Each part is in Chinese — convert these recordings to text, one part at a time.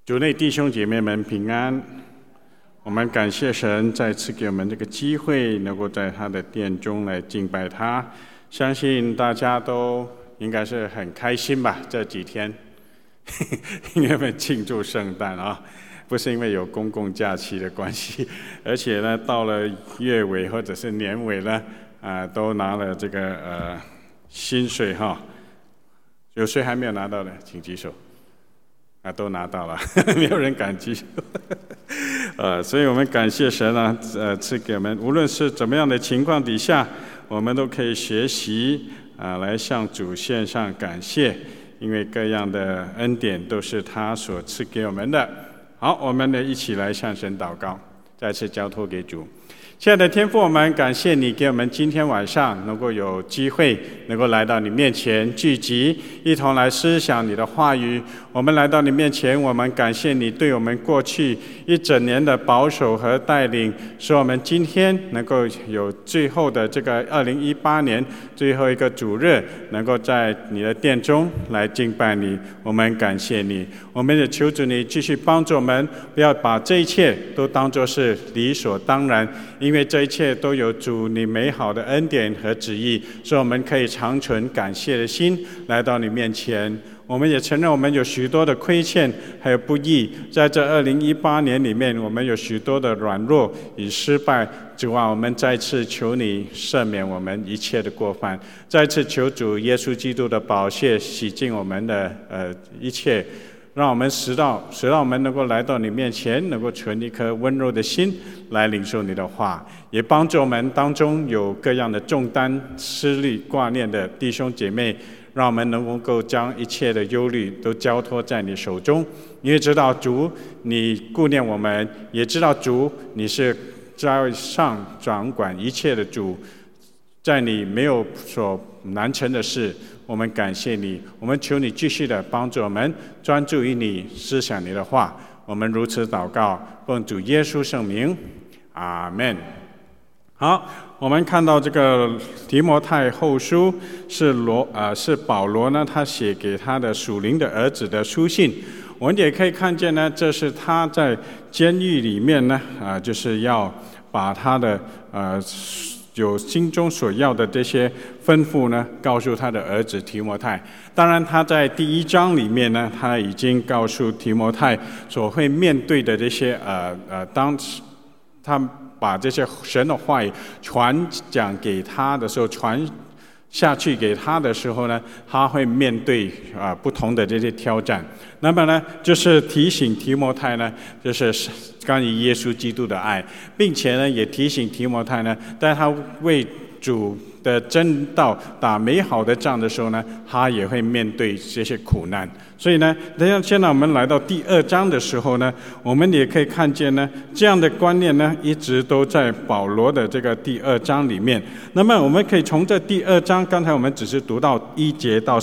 主内弟兄姐妹们平安，我们感谢神再次给我们这个机会，能够在他的殿中来敬拜他。相信大家都应该是很开心吧？这几天，因为我们庆祝圣诞啊，不是因为有公共假期的关系，而且呢，到了月尾或者是年尾呢，都拿了这个薪水哈。有谁还没有拿到的，请举手。都拿到了，没有人敢举手。所以我们感谢神啊，赐给我们，无论是怎么样的情况底下，我们都可以学习来向主献上感谢，因为各样的恩典都是他所赐给我们的。好，我们呢一起来向神祷告，再次交托给主。亲爱的天父，我们感谢你给我们今天晚上能够有机会能够来到你面前聚集，一同来思想你的话语。我们来到你面前，我们感谢你对我们过去一整年的保守和带领，使我们今天能够有最后的这个2018年最后一个主日，能够在你的殿中来敬拜你。我们感谢你，我们也求主你继续帮助我们，不要把这一切都当作是理所当然，因为这一切都有主你美好的恩典和旨意，所以我们可以长存感谢的心来到你面前。我们也承认我们有许多的亏欠还有不义，在这2018年里面，我们有许多的软弱与失败。主啊，我们再次求你赦免我们一切的过犯，再次求主耶稣基督的宝血洗净我们的一切，让我们使到我们能够来到你面前，能够存一颗温柔的心来领受你的话，也帮助我们当中有各样的重担、思虑、挂念的弟兄姐妹，让我们能够将一切的忧虑都交托在你手中。你也知道主，你顾念我们，也知道主，你是在上掌管一切的主，在你没有所难成的事。我们感谢你，我们求你继续的帮助我们，专注于你，思想你的话。我们如此祷告，奉主耶稣圣名，阿们。好，我们看到这个提摩太后书是保罗呢，他写给他的属灵的儿子的书信。我们也可以看见呢，这是他在监狱里面呢，就是要把他的有心中所要的这些吩咐呢，告诉他的儿子提摩太。当然，他在第1章里面呢，他已经告诉提摩太所会面对的这些当他把这些神的话语传讲给他的时候，传下去给他的时候呢，他会面对不同的这些挑战。那么呢，就是提醒提摩太呢，就是关于耶稣基督的爱，并且呢，也提醒提摩太呢，在他为主的真道打美好的仗的时候呢，他也会面对这些苦难。所以呢，现在我们来到第2章的时候呢，我们也可以看见呢，这样的观念呢，一直都在保罗的这个第2章里面。那么我们可以从这第2章，刚才我们只是读到1节到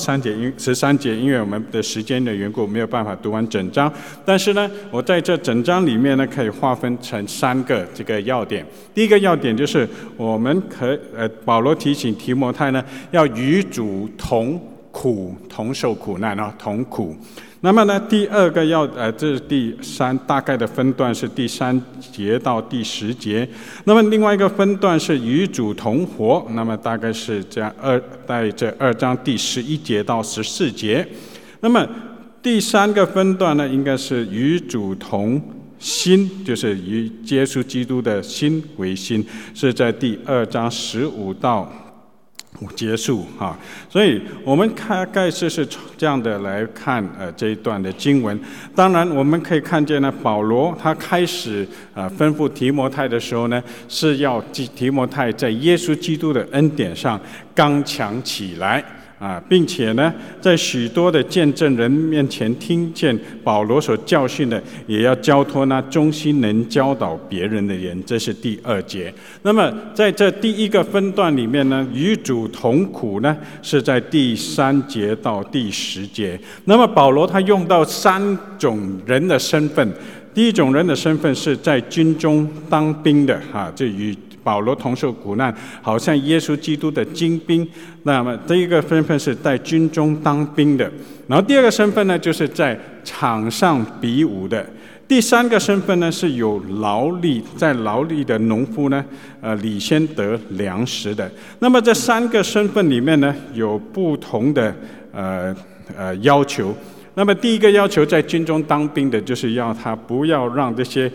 13节，因为我们的时间的缘故，没有办法读完整章。但是呢，我在这整章里面呢，可以划分成3个这个要点。第一个要点就是我们保罗提醒提摩太呢，要与主同受苦难同苦。那么呢，第二个这是大概的分段是第3节到第10节。那么另外一个分段是与主同活，那么大概是这样在这2章第11节到14节。那么第3个分段呢，应该是与主同心，就是与耶稣基督的心为心，是在第2章15到结束哈。所以我们大概是这样的来看这一段的经文。当然我们可以看见呢，保罗他开始吩咐提摩太的时候呢，是要提摩太在耶稣基督的恩典上刚强起来并且呢，在许多的见证人面前听见保罗所教训的，也要交托那忠心能教导别人的人，这是第2节。那么在这第1个分段里面呢，与主同苦呢，是在第3节到第10节。那么保罗他用到3种人的身份。第一种人的身份是在军中当兵的这与保罗同受苦难，好像耶稣基督的精兵。那么第一个身份是在军中当兵的，然后第二个身份呢，就是在场上比武的。第三个身份呢，是有劳力，在劳力的农夫呢，领先得粮食的。那么这三个身份里面呢，有不同的要求。那么第一个要求，在军中当兵的，就是要他不要让这些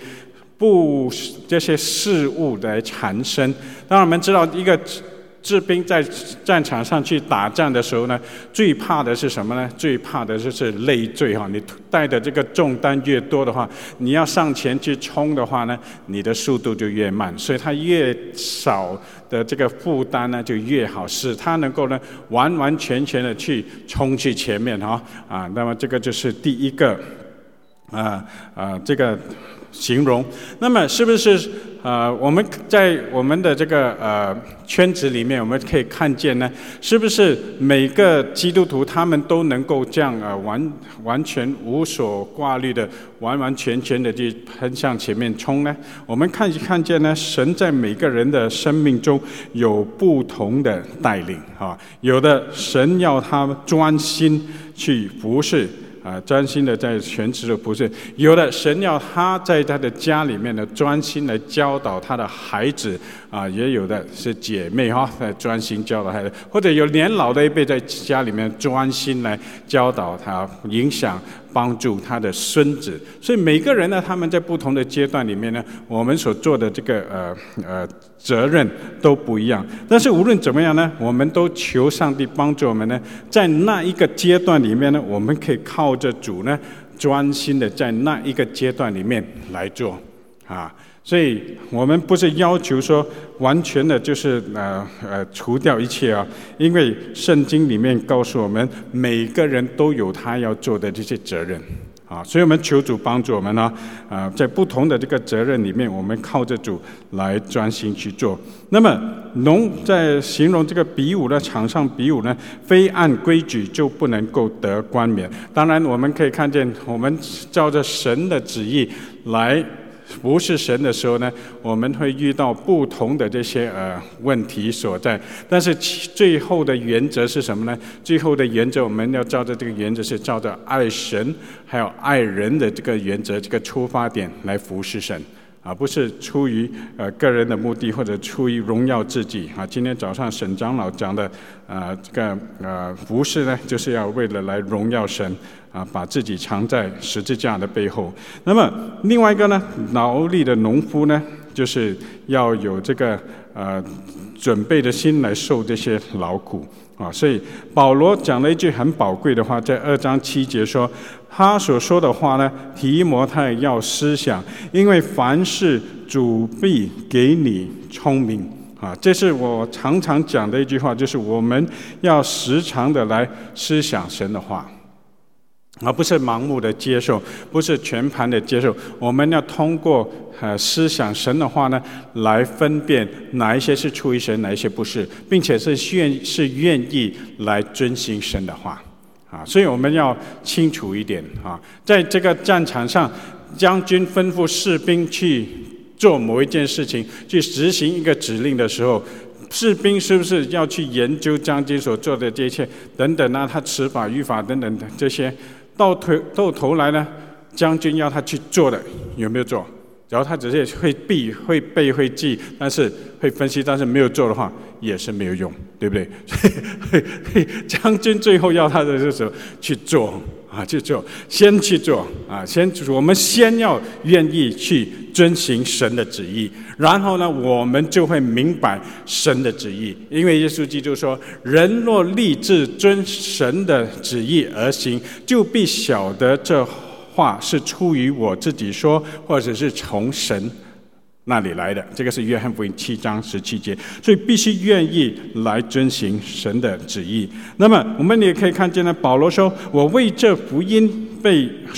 事物来缠身。当然我们知道，一个士兵在战场上去打仗的时候呢，最怕的是什么呢？最怕的就是累赘哈。你带的这个重担越多的话，你要上前去冲的话呢，你的速度就越慢。所以它越少的这个负担呢，就越好，使它能够呢完完全全的去冲去前面哈啊。那么这个就是第一个这个形容。那么是不是我们在我们的这个圈子里面，我们可以看见呢，是不是每个基督徒他们都能够这样完全无所挂虑的，完完全全的去奔向前面冲呢？我们看见呢，神在每个人的生命中有不同的带领啊，有的神要他专心去服侍。专心的在全职的服侍，有的神要他在他的家里面呢专心来教导他的孩子也有的是姐妹专心教导孩子，或者有年老的一辈在家里面专心来教导他，影响帮助他的孙子。所以每个人呢，他们在不同的阶段里面呢，我们所做的这个责任都不一样。但是无论怎么样呢，我们都求上帝帮助我们呢，在那一个阶段里面呢，我们可以靠着主呢，专心的在那一个阶段里面来做所以我们不是要求说完全的就是除掉一切因为圣经里面告诉我们，每个人都有他要做的这些责任所以我们求主帮助我们在不同的这个责任里面，我们靠着主来专心去做。那么在形容这个比武的场上比武呢，非按规矩就不能够得冠冕。当然我们可以看见，我们照着神的旨意来服侍神的时候呢，我们会遇到不同的这些问题所在，但是最后的原则是什么呢？最后的原则，我们要照着这个原则，是照着爱神还有爱人的这个原则，这个出发点来服侍神不是出于个人的目的，或者出于荣耀自己今天早上沈长老讲的这个服侍呢，就是要为了来荣耀神把自己藏在十字架的背后。那么另外一个呢，劳力的农夫呢，就是要有这个准备的心来受这些劳苦所以保罗讲了一句很宝贵的话，在2章7节说，他所说的话呢，提摩太要思想，因为凡事主必给你聪明这是我常常讲的一句话，就是我们要时常的来思想神的话，而不是盲目的接受，不是全盘的接受。我们要通过思想神的话呢，来分辨哪一些是出于神，哪一些不是，并且是愿意来遵行神的话所以我们要清楚一点在这个战场上，将军吩咐士兵去做某一件事情，去执行一个指令的时候，士兵是不是要去研究将军所做的这一切等等他词法语法等等的这些，到头来呢，将军要他去做的有没有做？然后他只是会背会记，但是会分析，但是没有做的话也是没有用，对不对？所以将军最后要他的就是去做去做，先去做我们先要愿意去遵行神的旨意，然后呢，我们就会明白神的旨意。因为耶稣基督说，人若立志遵神的旨意而行，就必晓得这话是出于我自己说，或者是从神那里来的。这个是约翰福音7章17节，所以必须愿意来遵行神的旨意。那么我们也可以看见呢，保罗说，我为这福音被受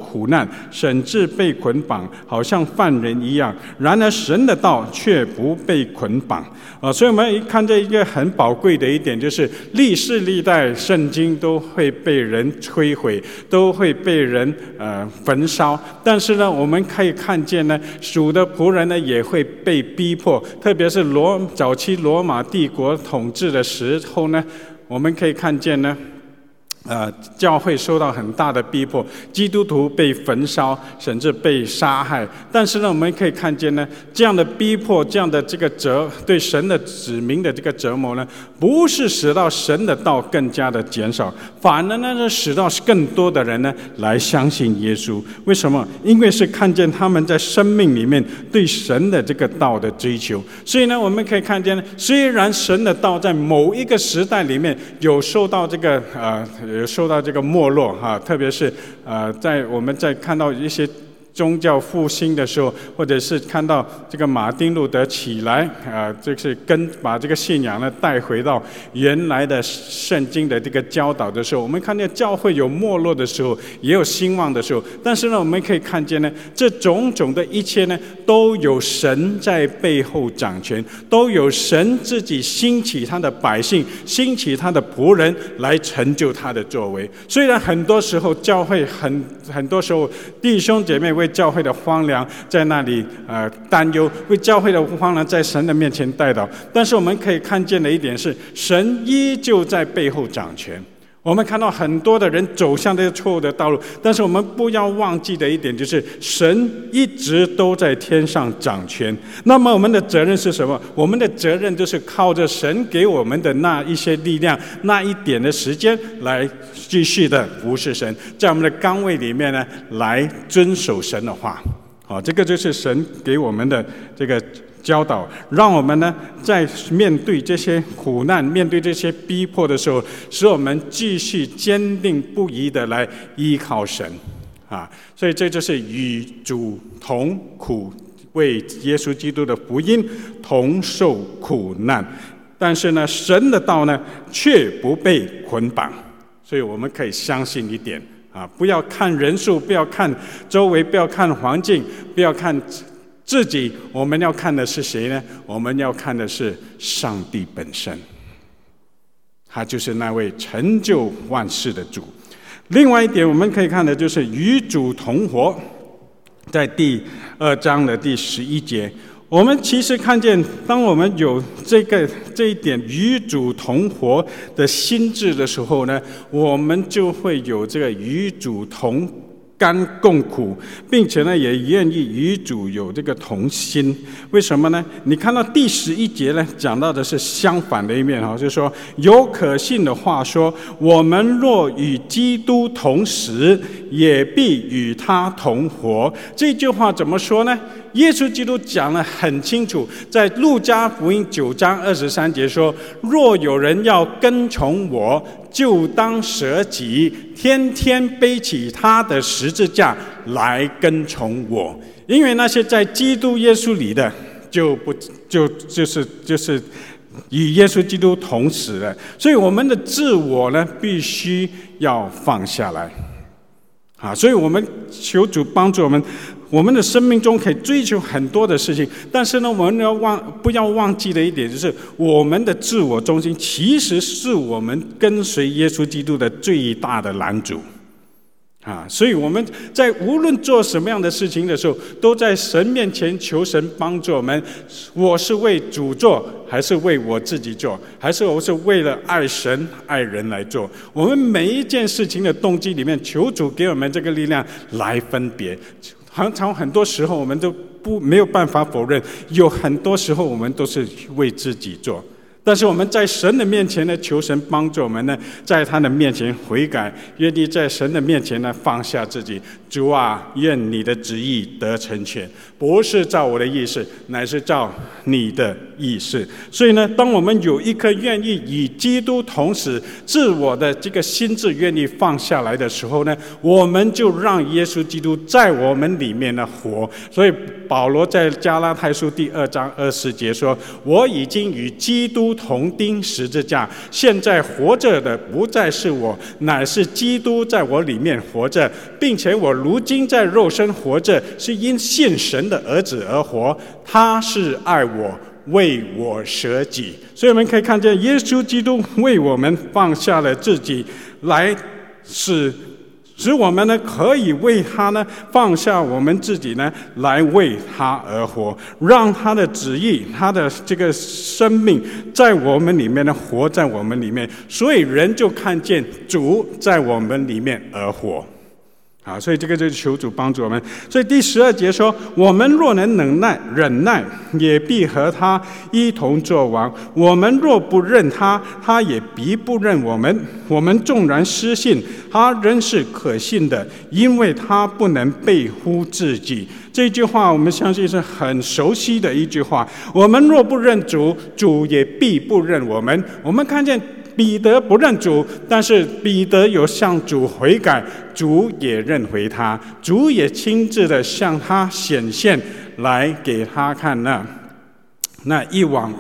苦难，甚至被捆绑，好像犯人一样。然而神的道却不被捆绑。所以我们一看这一个很宝贵的一点，就是历世历代圣经都会被人摧毁，都会被人焚烧。但是呢，我们可以看见呢，主的仆人呢也会被逼迫，特别是早期罗马帝国统治的时候呢，我们可以看见呢，教会受到很大的逼迫，基督徒被焚烧，甚至被杀害。但是呢，我们可以看见呢，这样的逼迫，这样的这个对神的子民的这个折磨呢，不是使到神的道更加的减少，反而呢，是使到更多的人呢来相信耶稣。为什么？因为是看见他们在生命里面对神的这个道的追求。所以呢，我们可以看见，虽然神的道在某一个时代里面有受到这个没落特别是我们在看到一些宗教复兴的时候，或者是看到这个马丁路德起来就是把这个信仰呢带回到原来的圣经的这个教导的时候，我们看见教会有没落的时候，也有兴旺的时候。但是呢，我们可以看见呢，这种种的一切呢，都有神在背后掌权，都有神自己兴起他的百姓，兴起他的仆人来成就他的作为。虽然很多时候教会很多时候弟兄姐妹为教会的荒凉在那里担忧，为教会的荒凉在神的面前代祷，但是我们可以看见的一点是，神依旧在背后掌权。我们看到很多的人走向这个错误的道路，但是我们不要忘记的一点就是，神一直都在天上掌权。那么我们的责任是什么？我们的责任就是靠着神给我们的那一些力量，那一点的时间，来继续的服侍神，在我们的岗位里面呢，来遵守神的话。这个就是神给我们的这个教导，让我们呢在面对这些苦难、面对这些逼迫的时候，使我们继续坚定不移的来依靠神所以这就是与主同苦，为耶稣基督的福音同受苦难。但是呢，神的道呢却不被捆绑，所以我们可以相信一点不要看人数，不要看周围，不要看环境，不要看自己，我们要看的是谁呢？我们要看的是上帝本身，他就是那位成就万事的主。另外一点我们可以看的就是与主同活，在第2章的第11节，我们其实看见，当我们有这一点与主同活的心智的时候呢，我们就会有这个与主同甘共苦，并且呢也愿意与主有这个同心。为什么呢？你看到第11节呢，讲到的是相反的一面就是说，有可信的话说，我们若与基督同死，也必与他同活。这句话怎么说呢？耶稣基督讲得很清楚，在路加福音9章23节说，若有人要跟从我，就当舍己，天天背起他的十字架来跟从我。因为那些在基督耶稣里的，就是与耶稣基督同死了。所以我们的自我呢，必须要放下来所以我们求主帮助我们，我们的生命中可以追求很多的事情，但是呢，我们不要忘记的一点就是，我们的自我中心其实是我们跟随耶稣基督的最大的拦阻所以我们在无论做什么样的事情的时候，都在神面前求神帮助我们。我是为主做，还是为我自己做，还是我是为了爱神爱人来做？我们每一件事情的动机里面，求主给我们这个力量来分别。常常很多时候我们都没有办法否认，有很多时候我们都是为自己做。但是我们在神的面前呢，求神帮助我们呢，在他的面前悔改，愿意在神的面前呢放下自己。主啊，愿你的旨意得成全，不是照我的意思，乃是照你的意思。所以呢，当我们有一颗愿意与基督同死、自我的这个心智愿意放下来的时候呢，我们就让耶稣基督在我们里面呢活。所以保罗在加拉太书第2章20节说，我已经与基督同钉十字架。现在活着的不再是我，乃是基督在我里面活着，并且我如今在肉身活着，是因信神的儿子而活。他是爱我，为我舍己。所以我们可以看见耶稣基督为我们放下了自己，来使我们呢可以为他呢放下我们自己呢，来为他而活，让他的旨意，他的这个生命在我们里面呢活在我们里面，所以人就看见主在我们里面而活。好，所以这个就是求主帮助我们。所以第12节说，我们若能忍耐，也必和他一同作王。我们若不认他，他也必不认我们。我们纵然失信，他仍是可信的，因为他不能背乎自己。这句话我们相信是很熟悉的一句话。我们若不认主，主也必不认我们。我们看见彼得不认主，但是彼得有向主悔改，主也认回他，主也亲自的向他显现，来给他看那一网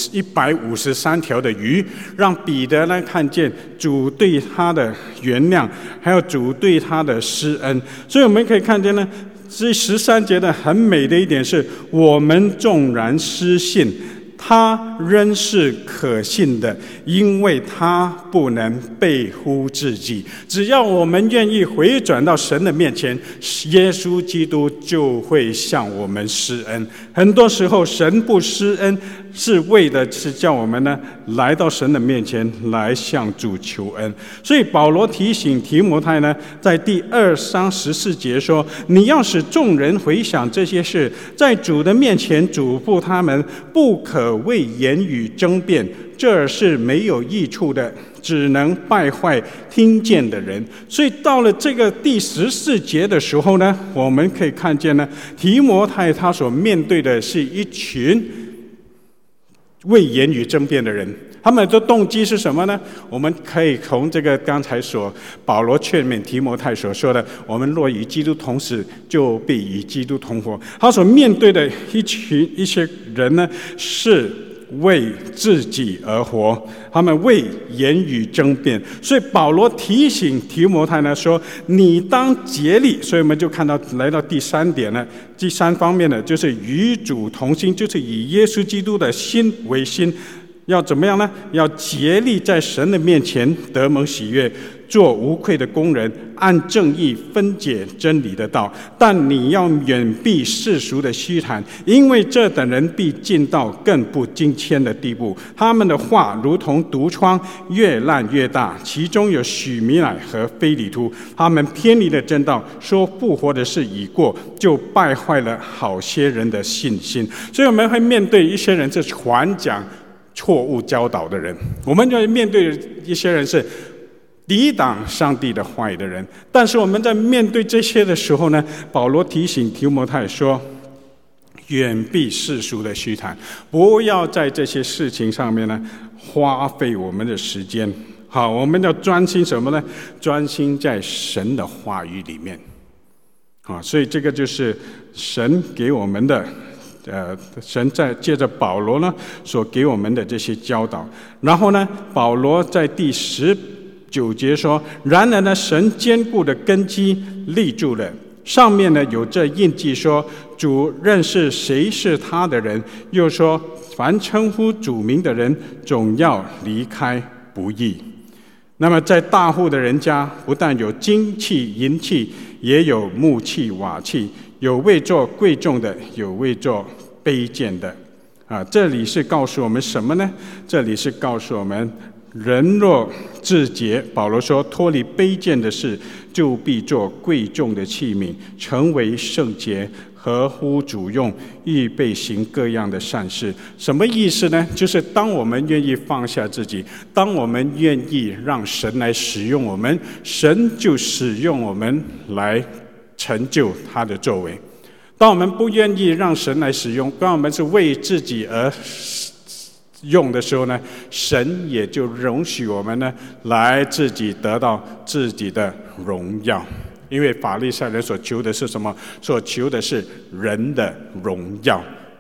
153条的鱼，让彼得来看见主对他的原谅，还有主对他的施恩。所以我们可以看见呢，这13节的很美的一点是，我们纵然失信，他仍是可信的，因为他不能背乎自己。只要我们愿意回转到神的面前，耶稣基督就会向我们施恩。很多时候神不施恩，是为的是叫我们呢来到神的面前，来向主求恩。所以保罗提醒提摩太呢，在第2章14节说，你要使众人回想这些事，在主的面前嘱咐他们，不可为言语争辩，这是没有益处的，只能败坏听见的人。所以到了这个第14节的时候呢，我们可以看见呢，提摩太他所面对的是一群为言语争辩的人。他们的动机是什么呢？我们可以从这个刚才保罗劝勉提摩太所说的，我们若与基督同死，就必与基督同活。他所面对的一些人呢，是为自己而活，他们为言语争辩。所以保罗提醒提摩太呢说，你当竭力。所以我们就看到来到第3点呢，第3方面呢，就是与主同心，就是以耶稣基督的心为心。要怎么样呢？要竭力在神的面前得蒙喜悦，做无愧的工人，按正义分解真理的道。但你要远避世俗的虚谈，因为这等人必进到更不敬虔的地步。他们的话如同毒疮，越烂越大，其中有许米乃和非利突。他们偏离了真道，说复活的事已过，就败坏了好些人的信心。所以我们会面对一些人是传讲错误教导的人，我们就面对一些人是抵挡上帝的话语的人。但是我们在面对这些的时候呢，保罗提醒提摩太说，远避世俗的虚谈，不要在这些事情上面呢花费我们的时间。好，我们要专心什么呢？专心在神的话语里面。好，所以这个就是神给我们的神在借着保罗呢所给我们的这些教导。然后呢，保罗在第19节说，然而呢，神坚固的根基立住了，上面呢有这印记说，主认识谁是他的人，又说凡称呼主名的人总要离开不义。那么在大户的人家，不但有金器银器，也有木器瓦器，有为做贵重的，有为做卑贱的。这里是告诉我们什么呢？这里是告诉我们，人若自洁，保罗说脱离卑贱的事，就必做贵重的器皿，成为圣洁，合乎主用，预备行各样的善事。什么意思呢？就是当我们愿意放下自己，当我们愿意让神来使用我们，神就使用我们来成就他的作为。当我们不愿意让神来使用，当我们是为自己而用的时候呢，神也就容许我们呢来自己得到自己的荣耀。因为法利赛人所求的是什么？所求的是人的荣耀。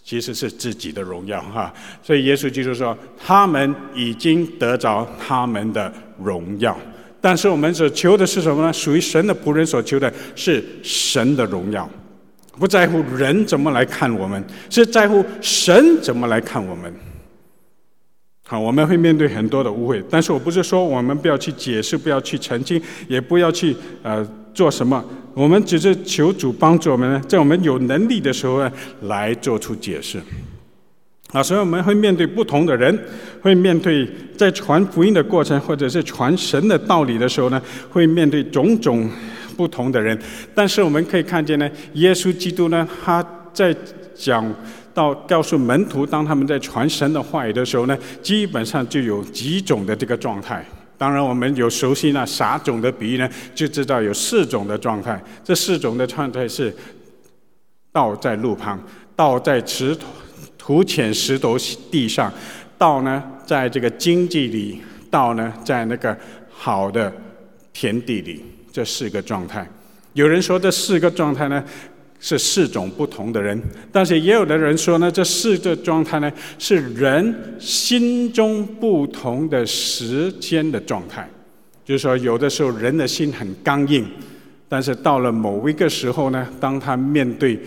其实是自己的荣耀哈。所以耶稣基督说，他们已经得着他们的荣耀。但是我们所求的是什么呢？属于神的仆人所求的是神的荣耀，不在乎人怎么来看我们，是在乎神怎么来看我们。好，我们会面对很多的误会，但是我不是说我们不要去解释，不要去澄清，也不要去做什么，我们只是求主帮助我们呢，在我们有能力的时候呢，来做出解释。所以我们会面对不同的人，会面对在传福音的过程，或者是传神的道理的时候呢，会面对种种不同的人。但是我们可以看见呢，耶稣基督呢，他在告诉门徒，当他们在传神的话语的时候呢，基本上就有几种的这个状态。当然我们有熟悉那撒种的比喻呢，就知道有4种的状态。这4种的状态是：道在路旁，道在土浅石头地上，道呢在这个荆棘里，道呢在那个好的田地里。这4个状态，有人说这4个状态呢是4种不同的人，但是也有的人说呢，这4个状态呢是人心中不同的时间的状态。就是说，有的时候人的心很刚硬，但是到了某一个时候呢，当他面对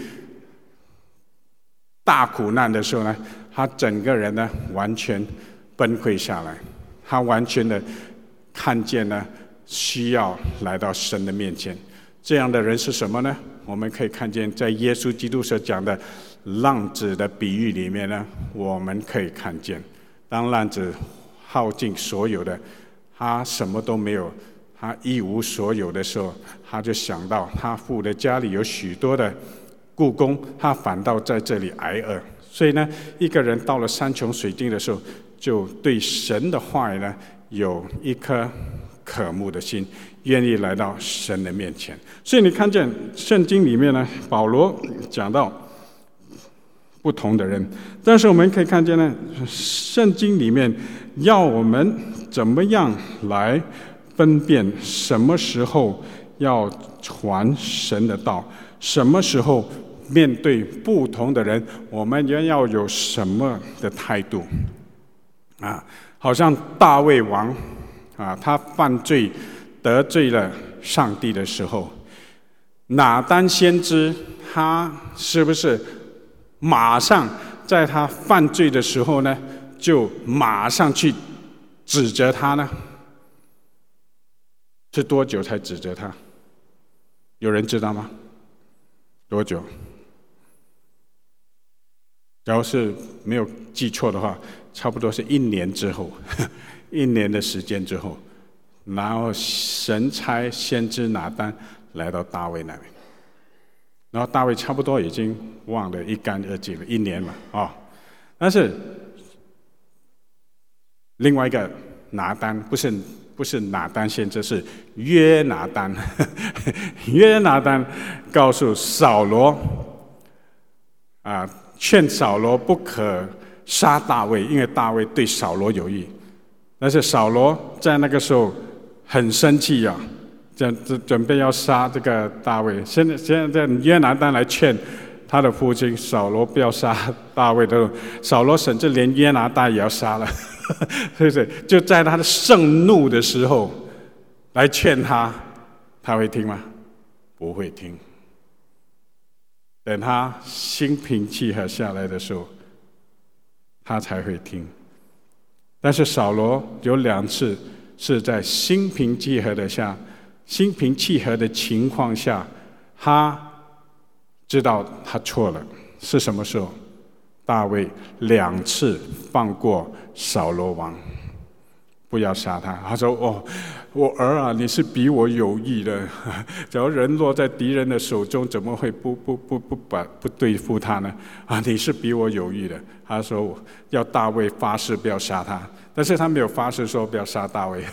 大苦难的时候呢，他整个人呢完全崩溃下来，他完全的看见呢需要来到神的面前。这样的人是什么呢？我们可以看见在耶稣基督所讲的浪子的比喻里面呢，我们可以看见，当浪子耗尽所有的，他什么都没有，他一无所有的时候，他就想到他父的家里有许多的雇工，他反倒在这里挨饿。所以呢，一个人到了山穷水尽的时候，就对神的话语呢有一颗渴慕的心，愿意来到神的面前。所以你看见圣经里面呢，保罗讲到不同的人，但是我们可以看见呢，圣经里面要我们怎么样来分辨什么时候要传神的道，什么时候面对不同的人，我们要有什么的态度好像大卫王他犯罪得罪了上帝的时候，拿单先知他是不是马上在他犯罪的时候呢，就马上去指责他呢？是多久才指责他？有人知道吗？多久？假如是没有记错的话，差不多是1年之后，1年的时间之后，然后神差先知拿单来到大卫那边，然后大卫差不多已经忘得一干二净了，1年嘛但是另外一个拿单不是拿单先知，是约拿单约拿单告诉扫罗劝扫罗不可杀大卫，因为大卫对扫罗有益。但是扫罗在那个时候很生气准备要杀这个大卫。现在约拿单来劝他的父亲扫罗不要杀大卫的时候，扫罗甚至连约拿单也要杀了对不对？就在他的盛怒的时候来劝他，他会听吗？不会听。等他心平气和下来的时候，他才会听。但是扫罗有2次是在心平气和的情况下，他知道他错了。是什么时候？大卫2次放过扫罗王，不要杀他。他说：我儿啊，你是比我有益的。假如人落在敌人的手中，怎么会不对付他呢？你是比我有益的。他说要大卫发誓不要杀他，但是他没有发誓说不要杀大卫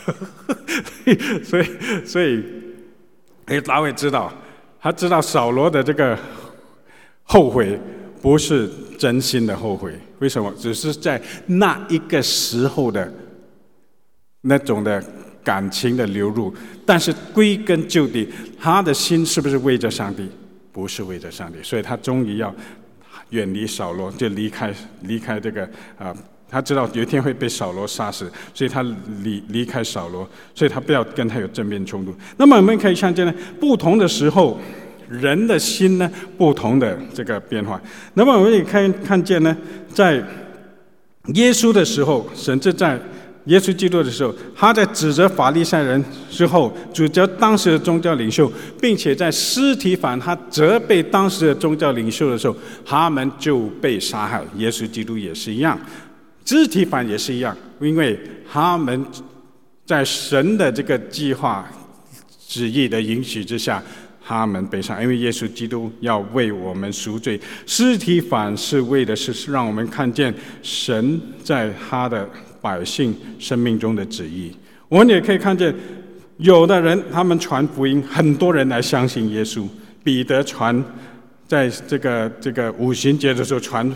所以大卫知道，他知道扫罗的这个后悔不是真心的后悔。为什么？只是在那一个时候的那种的感情的流入，但是归根究底，他的心是不是为着上帝？不是为着上帝，所以他终于要远离扫罗，就离开这个他知道有一天会被扫罗杀死，所以他离开扫罗，所以他不要跟他有正面冲突。那么我们可以看见呢，不同的时候，人的心呢不同的这个变化。那么我们也看见呢，在耶稣的时候，甚至在耶稣基督的时候，他在指责法利赛人之后，指责当时的宗教领袖，并且在司提反他责备当时的宗教领袖的时候，他们就被杀害。耶稣基督也是一样，司提反也是一样，因为他们在神的这个计划旨意的允许之下，他们被杀，因为耶稣基督要为我们赎罪。司提反是为的是让我们看见神在他的百姓生命中的旨意。我们也可以看见，有的人他们传福音，很多人来相信耶稣。彼得传，在这个五旬节的时候传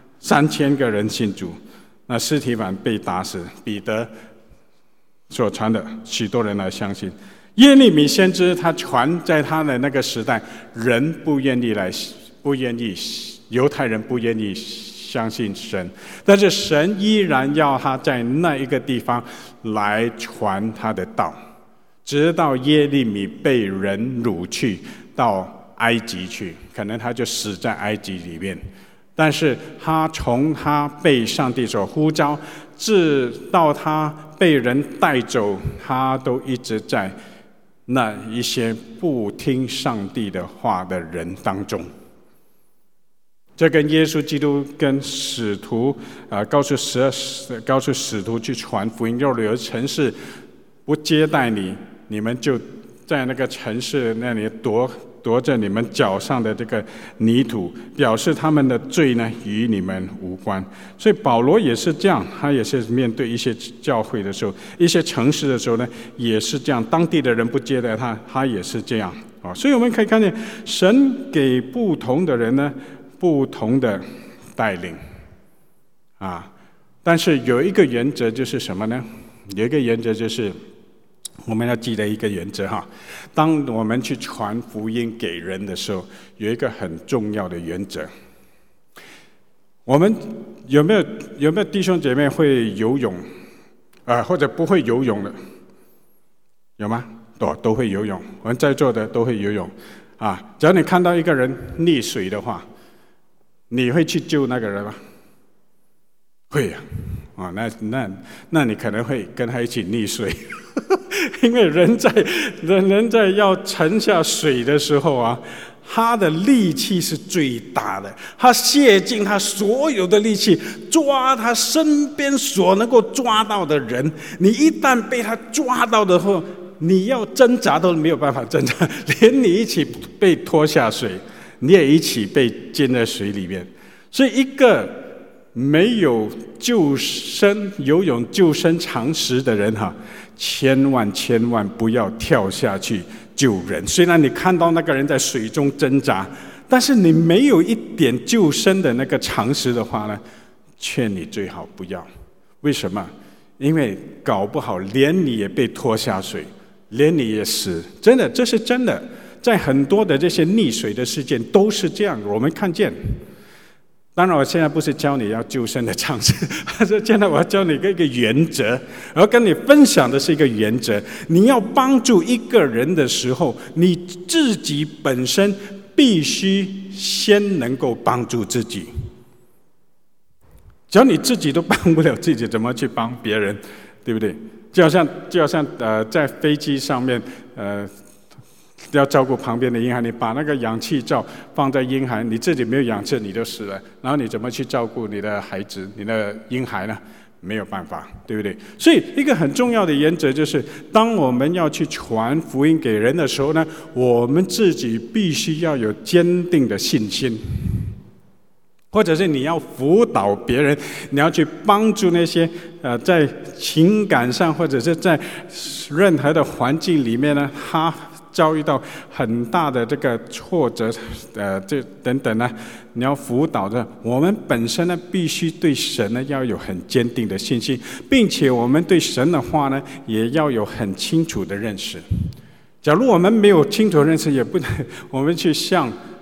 3000个人信主。那司提反被打死，彼得所传的许多人来相信。耶利米先知他传，在他的那个时代，人不愿意，犹太人不愿意相信神，但是神依然要他在那一个地方来传他的道，直到耶利米被人掳去到埃及去，可能他就死在埃及里面。但是他从他被上帝所呼召，直到他被人带走，他都一直在那一些不听上帝的话的人当中。这跟耶稣基督跟使徒告诉使徒去传福音，若有城市不接待你，你们就在那个城市那里夺着你们脚上的这个泥土，表示他们的罪呢与你们无关。所以保罗也是这样，他也是面对一些教会的时候，一些城市的时候呢，也是这样，当地的人不接待他，他也是这样。所以我们可以看见，神给不同的人呢不同的带领但是有一个原则就是什么呢？有一个原则就是我们要记得一个原则当我们去传福音给人的时候，有一个很重要的原则。我们有没有弟兄姐妹会游泳或者不会游泳的？有吗？都会游泳，我们在座的都会游泳只要你看到一个人溺水的话，你会去救那个人吗？会那你可能会跟他一起溺水因为人在要沉下水的时候他的力气是最大的，他泄尽他所有的力气抓他身边所能够抓到的人。你一旦被他抓到的时候，你要挣扎都没有办法挣扎，连你一起被拖下水，你也一起被浸在水里面。所以一个没有游泳救生常识的人千万不要跳下去救人。虽然你看到那个人在水中挣扎，但是你没有一点救生的那个常识的话呢，劝你最好不要。为什么？因为搞不好连你也被拖下水，连你也死。真的，这是真的，在很多的这些溺水的事件都是这样，我们看见。当然我现在不是教你要救生的常识，现在我要教你一个原则，我要跟你分享的是一个原则。你要帮助一个人的时候，你自己本身必须先能够帮助自己。只要你自己都帮不了自己，怎么去帮别人？对不对？就好像在飞机上面要照顾旁边的婴孩，你把那个氧气罩放在婴孩，你自己没有氧气你就死了，然后你怎么去照顾你的孩子、你的婴孩呢？没有办法，对不对？所以一个很重要的原则就是，当我们要去传福音给人的时候呢，我们自己必须要有坚定的信心。或者是你要辅导别人，你要去帮助那些在情感上或者是在任何的环境里面呢，他遭遇到很大的这个挫折这等等呢，你要辅导的。我们本身呢，必须对神呢要有很坚定的信心，并且我们对神的话呢，也要有很清楚的认识。假如我们没有清楚的认识，也不能我们去向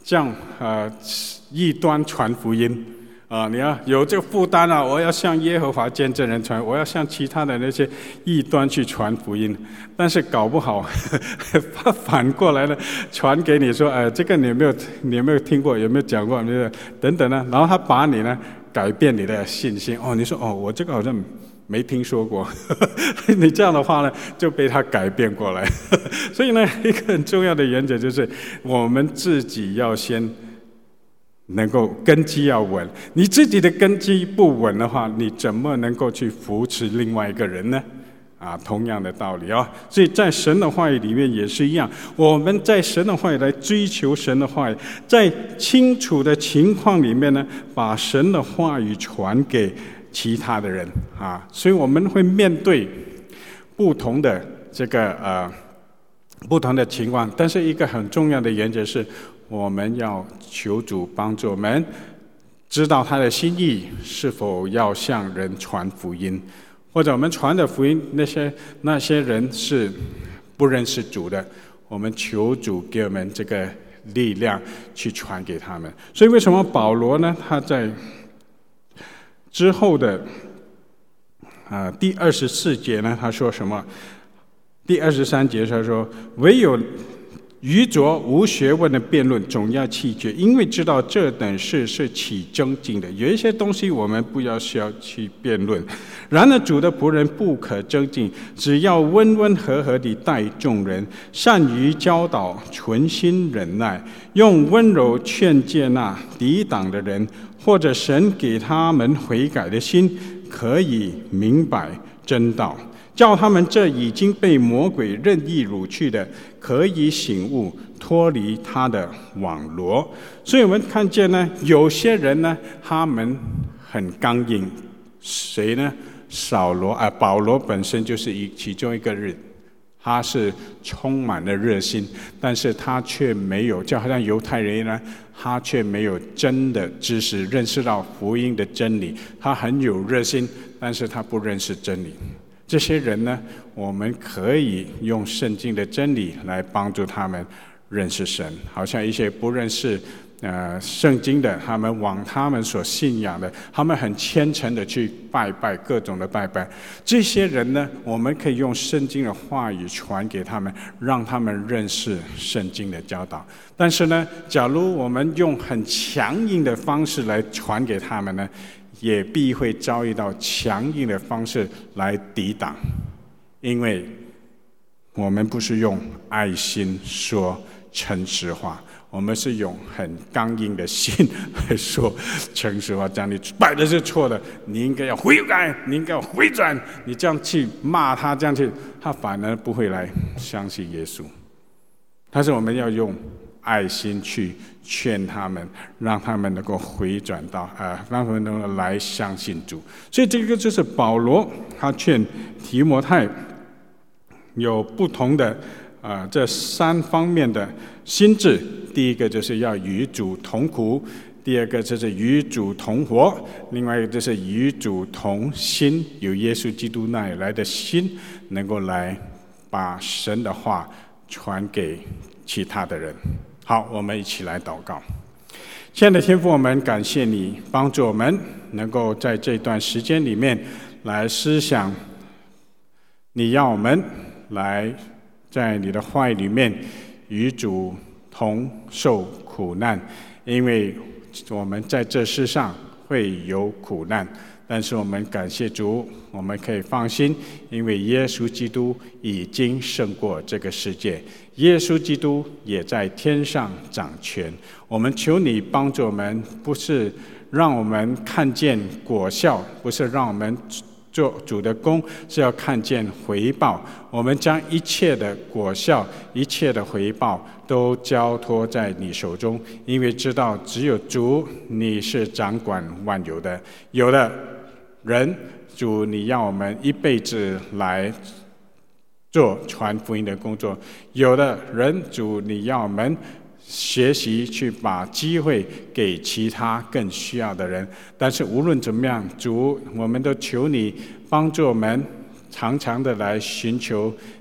向异端传福音你要有这个负担我要向耶和华见证人传，我要向其他的那些异端去传福音。但是搞不好反过来呢，传给你说这个你有没有听过，有没有讲过等等呢，然后他把你呢改变你的信心你说我这个好像没听说过你这样的话呢就被他改变过来所以呢一个很重要的原则就是我们自己要先能够根基要稳，你自己的根基不稳的话，你怎么能够去扶持另外一个人呢？同样的道理所以在神的话语里面也是一样，我们在神的话语来追求神的话语，在清楚的情况里面呢，把神的话语传给其他的人所以我们会面对不同的这个不同的情况，但是一个很重要的原则是，我们要求主帮助我们知道他的心意，是否要向人传福音，或者我们传的福音那些人是不认识主的，我们求主给我们这个力量去传给他们。所以为什么保罗呢，他在之后的第24节呢，他说什么？第23节他说，唯有愚拙无学问的辩论总要弃绝，因为知道这等事是起争竞的。有一些东西我们不需要去辩论，然而主的仆人不可争竞，只要温温和和地待众人，善于教导，存心忍耐，用温柔劝诫那抵挡的人，或者神给他们悔改的心，可以明白真道，叫他们这已经被魔鬼任意掳去的，可以醒悟，脱离他的网罗。所以我们看见呢，有些人呢，他们很刚硬。谁呢？保罗本身就是其中一个人，他是充满了热心，但是他却没有，就好像犹太人呢，他却没有真的知识，认识到福音的真理。他很有热心，但是他不认识真理。这些人呢，我们可以用圣经的真理来帮助他们认识神。好像一些不认识圣经的，他们往他们所信仰的，他们很虔诚的去拜拜，各种的拜拜。这些人呢，我们可以用圣经的话语传给他们，让他们认识圣经的教导。但是呢，假如我们用很强硬的方式来传给他们呢，也必会遭遇到强硬的方式来抵挡，因为我们不是用爱心说诚实话，我们是用很刚硬的心来说诚实话，讲你拜的是错的，你应该要悔改，你应该要回转，你这样去骂他，这样去，他反而不会来相信耶稣。但是我们要用爱心去劝他们，让他们能够回转到让他们能够来相信主。所以这个就是保罗他劝提摩太有不同的这3方面的心志。第一个就是要与主同苦，第二个就是与主同活，另外一个就是与主同心，有耶稣基督那里来的心，能够来把神的话传给其他的人。好，我们一起来祷告。亲爱的天父，我们感谢你帮助我们能够在这段时间里面来思想你要我们来在你的话语里面与主同受苦难，因为我们在这世上会有苦难，但是我们感谢主，我们可以放心，因为耶稣基督已经胜过这个世界，耶稣基督也在天上掌权。我们求你帮助我们，不是让我们看见果效，不是让我们做主的工，是要看见回报。我们将一切的果效，一切的回报都交托在你手中，因为知道只有主，你是掌管万有的。有的人，主你要我们一辈子来做传福音的工作，有的人，主你要我们学习去把机会给其他更需要的人。但是无论怎么样，主我们都求你帮助我们常常的来寻求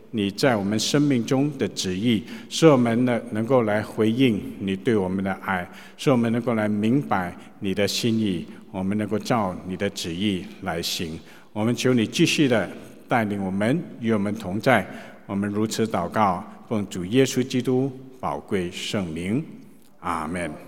你在我们生命中的旨意，使我们能够来回应你对我们的爱，使我们能够来明白你的心意，我们能够照你的旨意来行。我们求你继续的带领我们，与我们同在。我们如此祷告，奉主耶稣基督宝贵圣名，阿们。